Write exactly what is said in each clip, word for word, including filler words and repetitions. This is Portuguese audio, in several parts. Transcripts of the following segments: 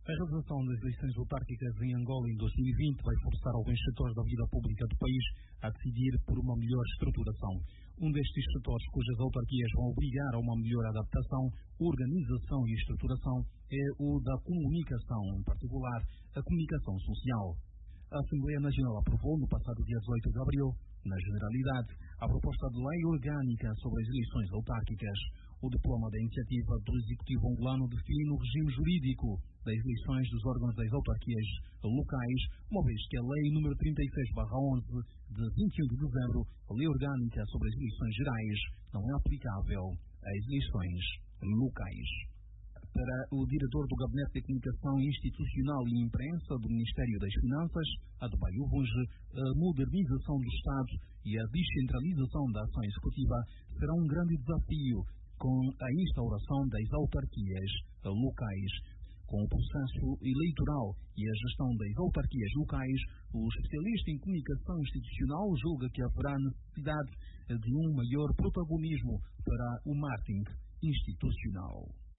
A realização das eleições autárquicas em Angola em dois mil e vinte vai forçar alguns setores da vida pública do país a decidir por uma melhor estruturação. Um destes setores cujas autarquias vão obrigar a uma melhor adaptação, organização e estruturação é o da comunicação, em particular a comunicação social. A Assembleia Nacional aprovou no passado dia dezoito de abril, na Generalidade, a proposta de lei orgânica sobre as eleições autárquicas. O diploma da iniciativa do Executivo angolano define o regime jurídico das eleições dos órgãos das autarquias locais, uma vez que a Lei número trinta e seis barra onze, de vinte e um de dezembro, a Lei Orgânica sobre as Eleições Gerais, não é aplicável às eleições locais. Para o diretor do Gabinete de Comunicação Institucional e Imprensa do Ministério das Finanças, Adebayo Vunge, a modernização do Estado e a descentralização da ação executiva será um grande desafio com a instauração das autarquias locais. Com o processo eleitoral e a gestão das autarquias locais, o especialista em comunicação institucional julga que haverá necessidade de um maior protagonismo para o marketing institucional.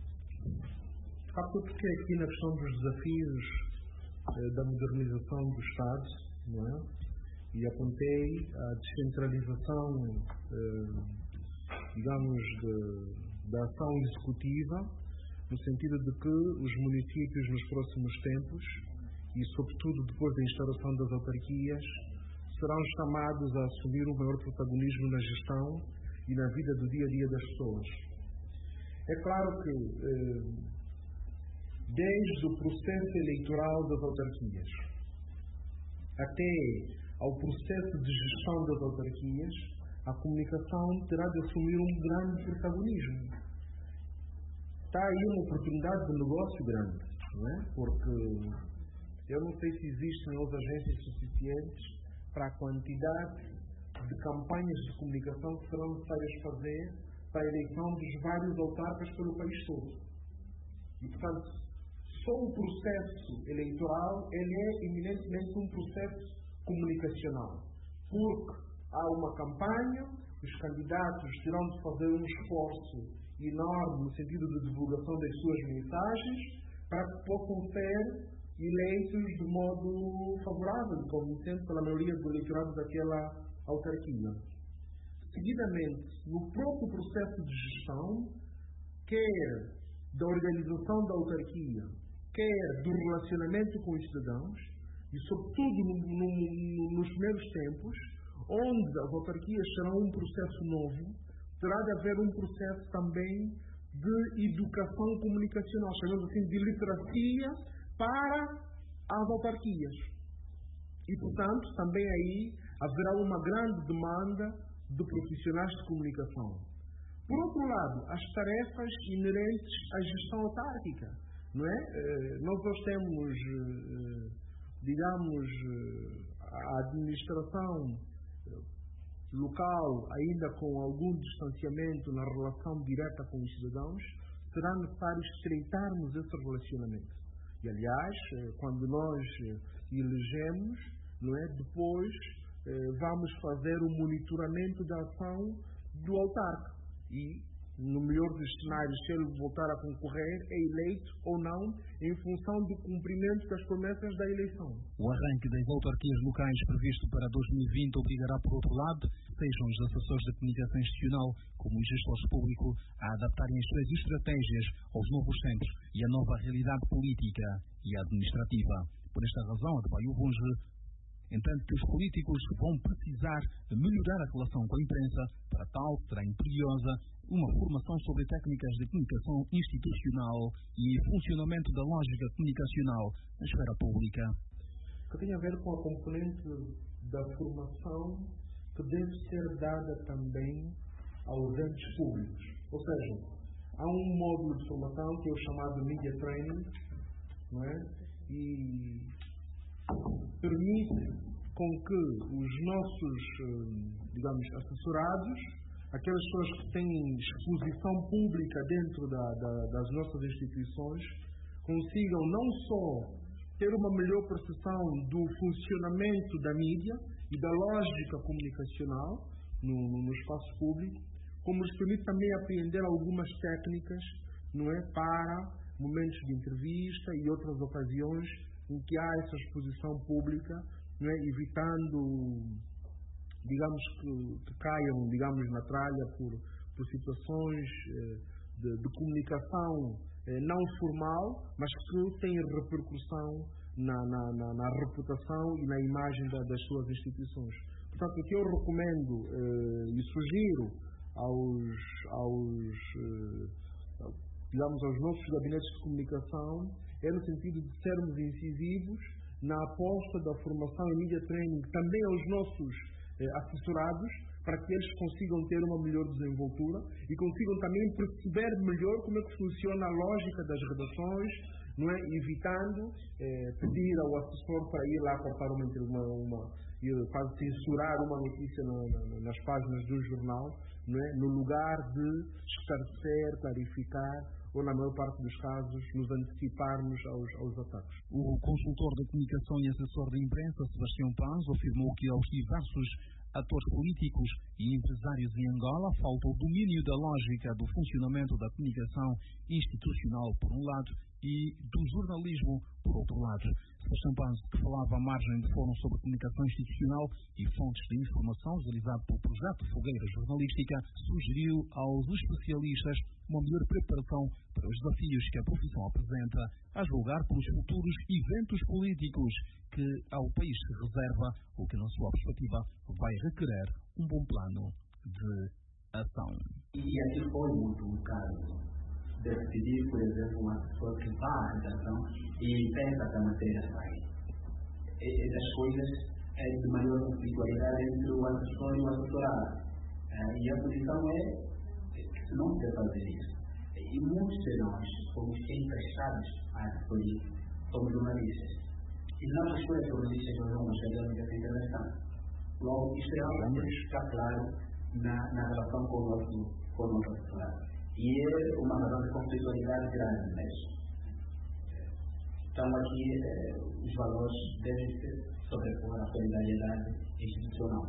Sabe porque aqui na questão dos desafios eh, da modernização do Estado, não é? E apontei a descentralização, eh, digamos, de, da ação executiva, no sentido de que os municípios nos próximos tempos, e sobretudo depois da instauração das autarquias, serão chamados a assumir um maior protagonismo na gestão e na vida do dia a dia das pessoas. É claro que eh, desde o processo eleitoral das autarquias até ao processo de gestão das autarquias, a comunicação terá de assumir um grande protagonismo. Está aí uma oportunidade de negócio grande, não é? Porque eu não sei se existem outras agências suficientes para a quantidade de campanhas de comunicação que serão necessárias fazer para a eleição dos vários autarcas pelo país todo. E, portanto, só o processo eleitoral ele é eminentemente um processo comunicacional, porque há uma campanha, os candidatos terão de fazer um esforço enorme no sentido de divulgação das suas mensagens para que possam ser eleitos de modo favorável, convincente pela maioria do eleitorado daquela autarquia. Seguidamente, no próprio processo de gestão, quer da organização da autarquia, quer do relacionamento com os cidadãos, e sobretudo no, no, no, nos primeiros tempos, onde as autarquias serão um processo novo, terá de haver um processo também de educação comunicacional, chamamos assim de literacia para as autarquias. E, portanto, também aí haverá uma grande demanda de profissionais de comunicação. Por outro lado, as tarefas inerentes à gestão autárquica, não é? Nós hoje temos, digamos, a administração local, ainda com algum distanciamento na relação direta com os cidadãos, será necessário estreitarmos esse relacionamento. E, aliás, quando nós elegemos, não é, depois vamos fazer o monitoramento da ação do autarca. E, no melhor dos cenários, se ele voltar a concorrer, é eleito ou não, em função do cumprimento das promessas da eleição. O arranque das autarquias locais previsto para dois mil e vinte obrigará, por outro lado, sejam os assessores de comunicação institucional, como os gestores públicos, a adaptarem as suas estratégias aos novos tempos e à nova realidade política e administrativa. Por esta razão, Adebayo Vunge entende que os políticos vão precisar melhorar a relação com a imprensa. Para tal, será imperiosa uma formação sobre técnicas de comunicação institucional e funcionamento da lógica comunicacional na esfera pública. Que tem a ver com a componente da formação que deve ser dada também aos entes públicos. Ou seja, há um módulo de formação que é o chamado Media Training, não é? E permite com que os nossos, digamos, assessorados, aquelas pessoas que têm exposição pública dentro da, da, das nossas instituições, consigam não só ter uma melhor percepção do funcionamento da mídia e da lógica comunicacional no, no espaço público, como lhes permite também aprender algumas técnicas, não é, para momentos de entrevista e outras ocasiões em que há essa exposição pública, não é? Evitando, digamos, que, que caiam, digamos, na tralha por, por situações eh, de, de comunicação eh, não formal, mas que têm repercussão na, na, na, na reputação e na imagem da, das suas instituições. Portanto, o que eu recomendo eh, e sugiro aos, aos eh, digamos, aos nossos gabinetes de comunicação é no sentido de sermos incisivos na aposta da formação e media training também aos nossos eh, assessorados, para que eles consigam ter uma melhor desenvoltura e consigam também perceber melhor como é que funciona a lógica das redações, não é? Evitando eh, pedir ao assessor para ir lá cortar uma, uma, uma quase censurar uma notícia na, na, nas páginas do jornal, não é? No lugar de esclarecer, clarificar, ou na maior parte dos casos nos anteciparmos aos, aos ataques. O consultor da comunicação e assessor da imprensa, Sebastião Paz, afirmou que aos diversos atores políticos e empresários em Angola falta o domínio da lógica do funcionamento da comunicação institucional por um lado e do jornalismo por outro lado. Sebastião Paz, que falava à margem do Fórum sobre Comunicação Institucional e Fontes de Informação, realizado pelo projeto Fogueira Jornalística, sugeriu aos especialistas uma melhor preparação para os desafios que a profissão apresenta, a julgar pelos futuros eventos políticos que ao país se reserva, o que, na sua perspectiva, vai requerer um bom plano de ação. E aqui foi muito um caso de pedir, por exemplo, uma pessoa que vá à redação e pensa que a matéria sai. Essas coisas é de maior conflitualidade entre o assessor e o assessorado. E a posição é que não se deve fazer isso. E muitos de nós fomos emprestados à assessoria, somos jornalistas. E nós, escolhas jornalistas, nós vamos fazer a ligação internacional. Logo, isto é algo que está claro na, na relação com o nosso, com o nosso assessorado. E é uma razão de conflitualidade grande, mas então aqui eh, os valores devem se sobrepor à solidariedade institucional.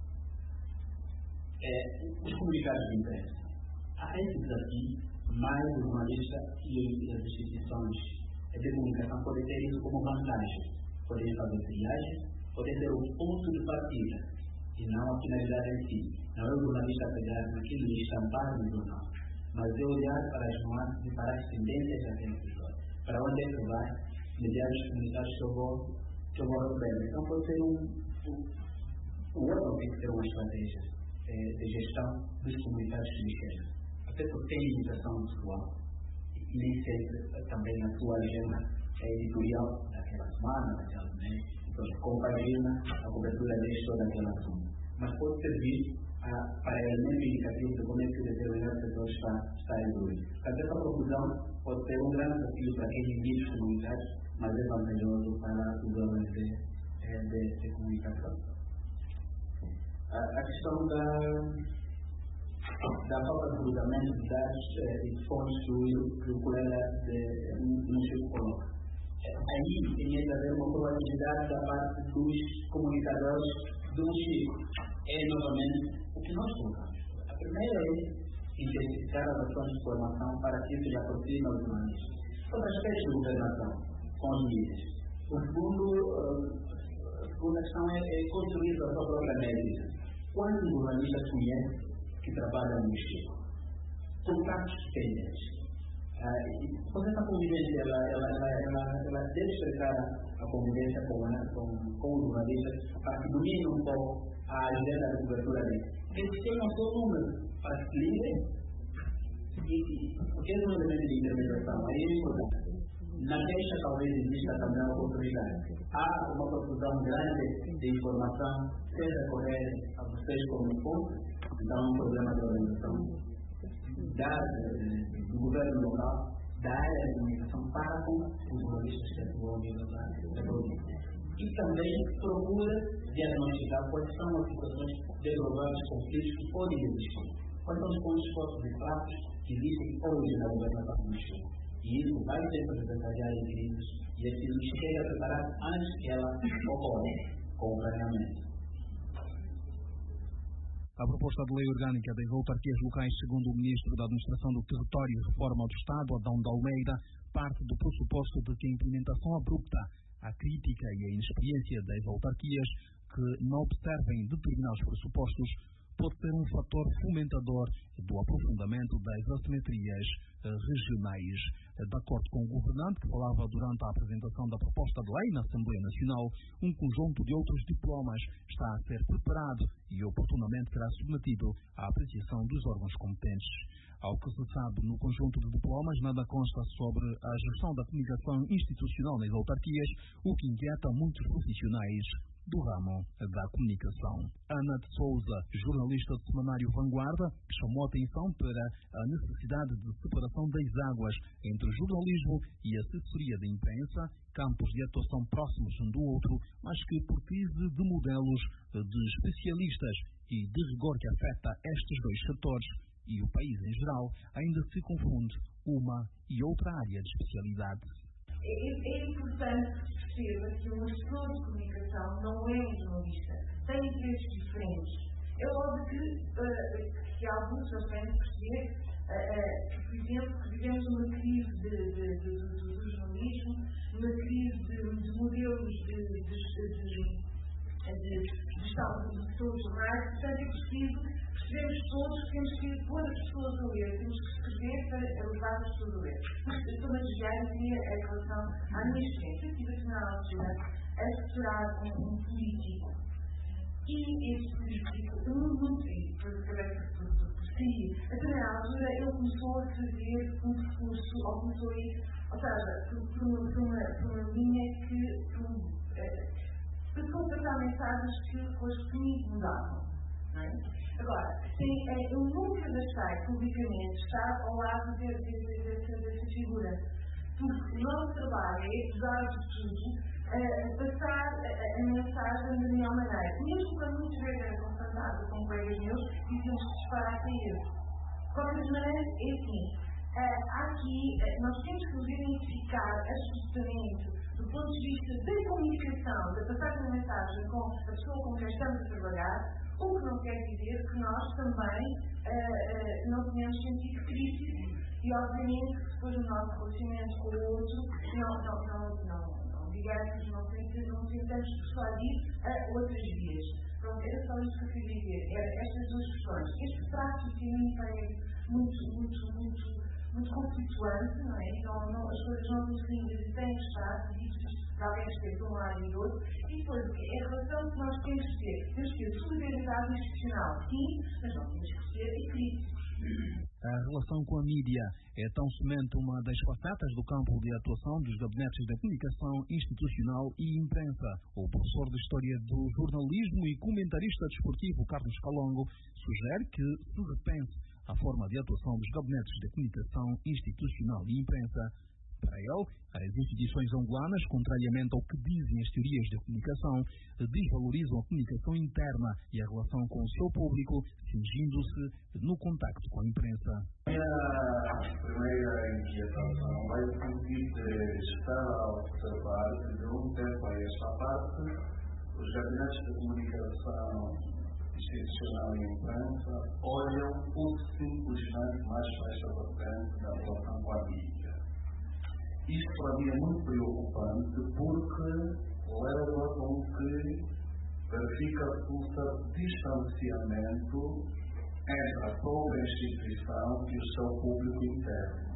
Eh, os comunicados de imprensa. Há esse desafio, mas o jornalista e as instituições de comunicação podem ter isso como vantagem. Podem fazer triagem, podem ter um ponto de partida, e não a finalidade em si. Não é o jornalista pegar naquilo e estampar no jornal, mas é olhar para as nuances e para as tendências daquele episódio. Para onde é que vai, mediante os comunicados que eu vou, que eu vou receber. Então pode ser um, um, um outro tem que ter uma estratégia eh, de gestão dos comunicados que lhe chegam. Até porque tem limitação pessoal, e nem sempre também na sua agenda editorial daquela semana, daquela mês, então compagina a cobertura deste ou daquele assunto. Mas pode servir a, para elemento indicativo de como é que o determinado setor está, está a evoluir. Portanto, essa profusão pode ser um grande desafio para quem divide os comunicados, mas é vantajoso para os órgãos de, de, de comunicação. A, a questão da, da falta de cruzamento de dados e de fontes que o, que o colega no Chico coloca. Aí tem de haver uma probabilidade da parte dos comunicadores do Chico. É novamente o que nós colocamos. A primeira é intensificar as ações de formação para que isso já aproxime aos jornalistas. Sobre aspectos de governação com os mídias. O segundo, a segunda questão é, é construir a sua própria média. Quantos jornalistas conhece que trabalham no Chico? Contatos que têm deles. Ah, porque essa convivência, ela, ela, ela, ela, ela deve expressar a convivência com, com, com os jornalistas para que domine um pouco a agenda de cobertura dele. Eles têm o seu número para que se livrem, porque é um elemento de intermediação. Aí é importante. Na queixa talvez exista também a oportunidade. Há uma profusão grande de informação, seja correr a vocês como ponto, então é um problema de organização da, do governo local, da área de comunicação para com os jornalistas que atuam na província. E também procura diagnosticar quais são as situações de prováveis conflitos que podem existir. Quais são os pontos fortes e fracos que existem hoje na governação do Estado. E isso vai ser apresentado às crises e é preciso que esteja preparado antes que ela ocorra com o planeamento. A proposta de lei orgânica das autarquias locais, segundo o Ministro da Administração do Território e Reforma do Estado, Adão de Almeida, parte do pressuposto de que a implementação abrupta, a crítica e a inexperiência das autarquias que não observem determinados pressupostos pode ser um fator fomentador do aprofundamento das assimetrias regionais. De acordo com o governante, que falava durante a apresentação da proposta de lei na Assembleia Nacional, um conjunto de outros diplomas está a ser preparado e oportunamente será submetido à apreciação dos órgãos competentes. Ao que se sabe, no conjunto de diplomas nada consta sobre a gestão da comunicação institucional nas autarquias, o que inquieta muitos profissionais do ramo da comunicação. Ana de Souza, jornalista do semanário Vanguarda, chamou a atenção para a necessidade de separação das águas entre jornalismo e assessoria de imprensa, campos de atuação próximos um do outro, mas que precise de modelos de especialistas e de rigor que afeta estes dois setores e o país em geral, ainda se confunde uma e outra área de especialidade. É, é importante que se perceba que um gestor de comunicação não é um jornalista, tem interesses diferentes. É óbvio que, uh, que alguns já têm de perceber uh, que, por exemplo, que vivemos uma crise de, de, de, de, de, do jornalismo, uma crise de, de modelos de, de, de, de, de, de gestão de pessoas jornais, portanto é preciso percebemos todos que temos que pôr as pessoas a ler, temos que escrever para levar as pessoas a ler. Eu estou a desviar aqui a relação à minha experiência. Eu tive a semana altura a assessorar um, um político e esse político, eu não sei, por si, a semana altura ele começou a fazer um discurso, ou começou a ir, ou seja, por, por, uma, por, uma, por uma linha que passou a passar mensagens que hoje me incomodavam. Agora, sim, eu nunca deixei publicamente estar ao lado dessa, dessa, dessa figura, porque o nosso trabalho é, apesar de tudo, uh, passar a, a mensagem da melhor maneira. Mesmo quando muitas vezes era confrontado com colegas meus, dizíamos que disparar a ele. De qualquer maneira, é assim, uh, aqui uh, nós temos que identificar absolutamente, do ponto de vista da comunicação, da passagem da mensagem com a pessoa com quem estamos a trabalhar, o que não quer dizer que nós também uh, uh, não tenhamos sentido crítico e, obviamente, que depois do nosso relacionamento com o outro, não, não, não, não, não digamos, não tentamos persuadir a outras vias. Pronto, era só isso que eu queria dizer. Era estas duas questões. Este traço de mim parece muito, muito, muito, muito conflituante, não é? Então, não, as coisas não são simples e têm que estar ditas para alguém ter de um lado e do outro. E depois, a relação que nós temos que ter, temos que ter solidariedade institucional, sim, mas não temos que ter críticos. A relação com a mídia é tão somente uma das facetas do campo de atuação dos gabinetes de comunicação institucional e imprensa. O professor de História do Jornalismo e comentarista desportivo Carlos Calongo sugere que se repense a forma de atuação dos gabinetes de comunicação institucional e imprensa. Para ele, as instituições angolanas, contrariamente ao que dizem as teorias da comunicação, desvalorizam a comunicação interna e a relação com o seu público, cingindo-se no contacto com a imprensa. A minha primeira inquietação vai conseguir estar a observar que de um tempo a esta parte, os gabinetes de comunicação institucional e imprensa olham ou simplesmente mais faixa da frente da relação com a mídia. Isto para mim é muito preocupante porque leva com que verifica-se um certo distanciamento entre a própria instituição e o seu público interno.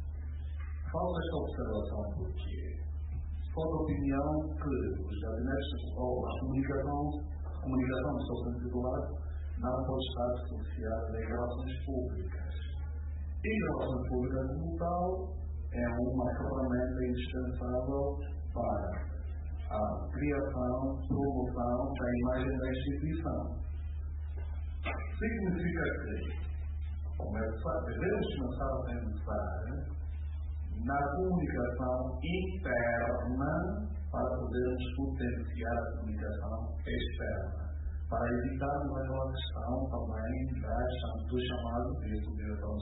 Faço esta observação porque sou da opinião que os gabinetes ou a comunicação, a comunicação do seu sentido lato não pode estar associada às relações públicas. E relações públicas como tal é uma ferramenta indispensável para a criação, promoção da imagem da instituição. Significa que começar, devemos começar a pensar na comunicação interna para podermos potenciar a comunicação externa, para evitarmos aquela questão também do chamado, isso direção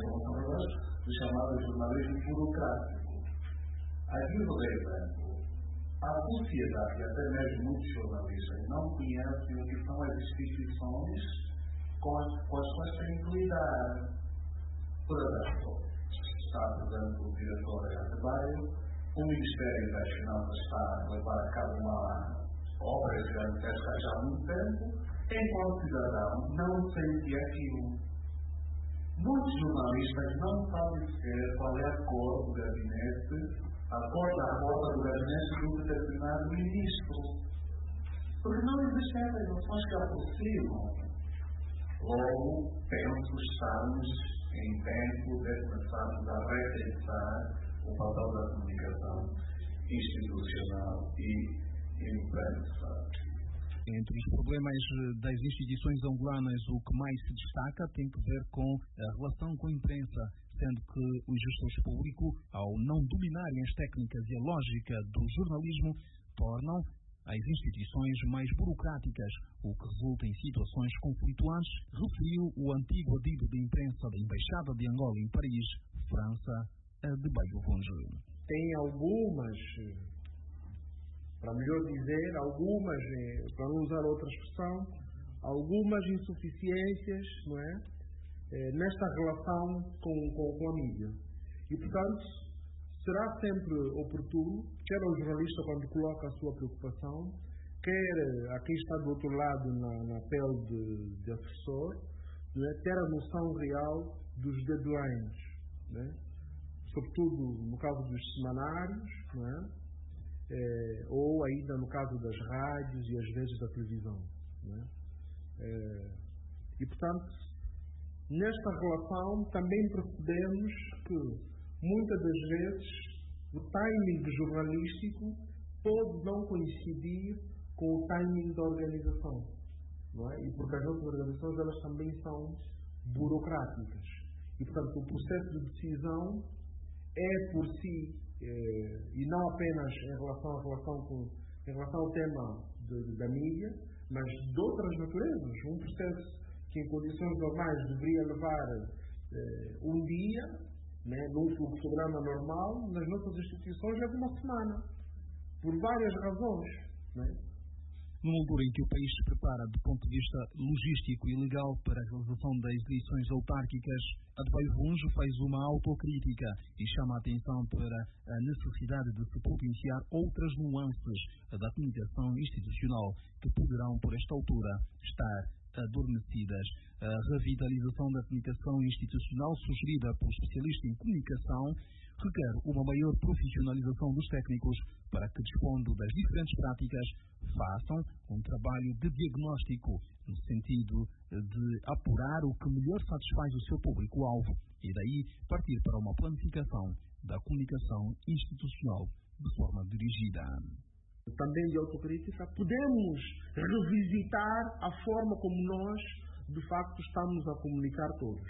do chamado jornalismo burocrático. Aqui, por exemplo, a sociedade, até mesmo muitos jornalistas, não conhecem o que são as instituições com as, com as quais tem que lidar. Por exemplo, está, por exemplo, o diretor de bairro, o Ministério das Finanças está a levar a cabo uma obra gigantesca já há muito tempo, enquanto cidadão não sentia aquilo. Muitos jornalistas não sabem sequer qual é a cor do gabinete, a cor da roupa do gabinete de um determinado ministro. Porque não existem relações que aproximam. Logo, penso que estamos em tempo de começarmos a repensar o papel da comunicação institucional e imprensa. Entre os problemas das instituições angolanas, o que mais se destaca tem que ver com a relação com a imprensa, sendo que os gestores públicos, ao não dominarem as técnicas e a lógica do jornalismo, tornam as instituições mais burocráticas, o que resulta em situações conflituantes, referiu o antigo adido de imprensa da Embaixada de Angola em Paris, França, de Baio Vonjo. Tem algumas, para melhor dizer, algumas, para não usar outra expressão, algumas insuficiências, não é? Nesta relação com, com, com a mídia. E, portanto, será sempre oportuno, quer o jornalista quando coloca a sua preocupação, quer a quem está do outro lado na, na pele de, de assessor, não é? Ter a noção real dos deadlines, não é? Sobretudo no caso dos semanários, não é? É, ou ainda no caso das rádios e às vezes da televisão. Não é? É, e, portanto, nesta relação também percebemos que muitas das vezes o timing jornalístico pode não coincidir com o timing da organização. Não é? E porque as outras organizações elas também são burocráticas. E, portanto, o processo de decisão é por si, eh, e não apenas em relação, à relação com, em relação ao tema de, de, da mídia, mas de outras naturezas. Um processo que em condições normais deveria levar eh, um dia, né, num fluxograma normal, nas nossas instituições é de uma semana, por várias razões. Né? Numa altura em que o país se prepara do ponto de vista logístico e legal para a realização das eleições autárquicas, a de Baio Vonjo faz uma autocrítica e chama a atenção para a necessidade de se potenciar outras nuances da comunicação institucional que poderão, por esta altura, estar adormecidas. A revitalização da comunicação institucional sugerida pelo especialista em comunicação requer uma maior profissionalização dos técnicos para que, dispondo das diferentes práticas, façam um trabalho de diagnóstico no sentido de apurar o que melhor satisfaz o seu público-alvo e daí partir para uma planificação da comunicação institucional de forma dirigida. Também de autocrítica, podemos revisitar a forma como nós, de facto, estamos a comunicar todos.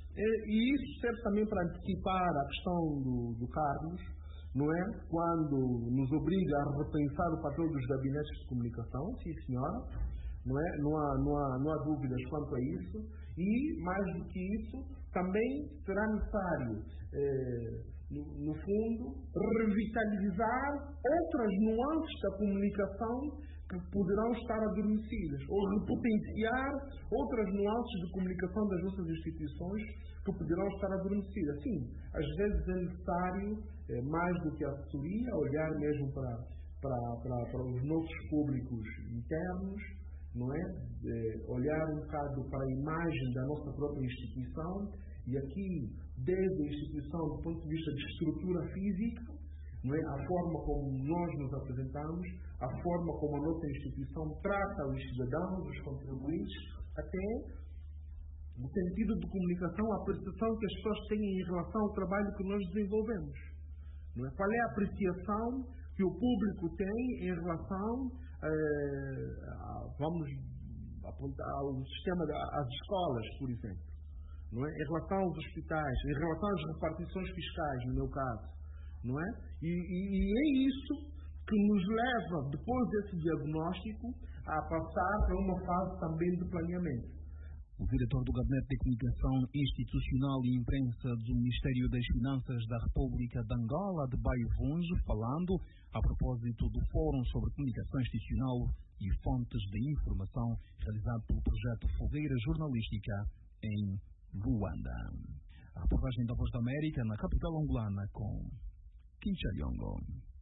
E isso serve também para antecipar a questão do, do Carlos, não é? Quando nos obriga a repensar o papel dos gabinetes de comunicação, sim senhora, não é? Não há, não há, não há dúvidas quanto a isso. E, mais do que isso, também será necessário, eh, no, no fundo, revitalizar outras nuances da comunicação que poderão estar adormecidas, ou repotenciar outras nuances de comunicação das nossas instituições que poderão estar adormecidas. Sim, às vezes é necessário, eh, mais do que a assessoria, olhar mesmo para, para, para, para os nossos públicos internos, não é? Eh, olhar um bocado para a imagem da nossa própria instituição, e aqui, desde a instituição, do ponto de vista de estrutura física, não é? A forma como nós nos apresentamos, a forma como a nossa instituição trata os cidadãos, os contribuintes, até no sentido de comunicação, a percepção que as pessoas têm em relação ao trabalho que nós desenvolvemos. Não é? Qual é a apreciação que o público tem em relação, eh, a, vamos apontar ao sistema, às escolas, por exemplo, não é? Em relação aos hospitais, em relação às repartições fiscais, no meu caso, não é? E, e, e é isso que nos leva, depois desse diagnóstico, a passar para uma fase também de planeamento. O diretor do Gabinete de Comunicação Institucional e Imprensa do Ministério das Finanças da República de Angola, de Baio Vonjo, falando a propósito do Fórum sobre Comunicação Institucional e e fontes de informação, realizado pelo projeto Fogueira Jornalística em Luanda. A reportagem da Voz da América na capital angolana com Kincha Yongo.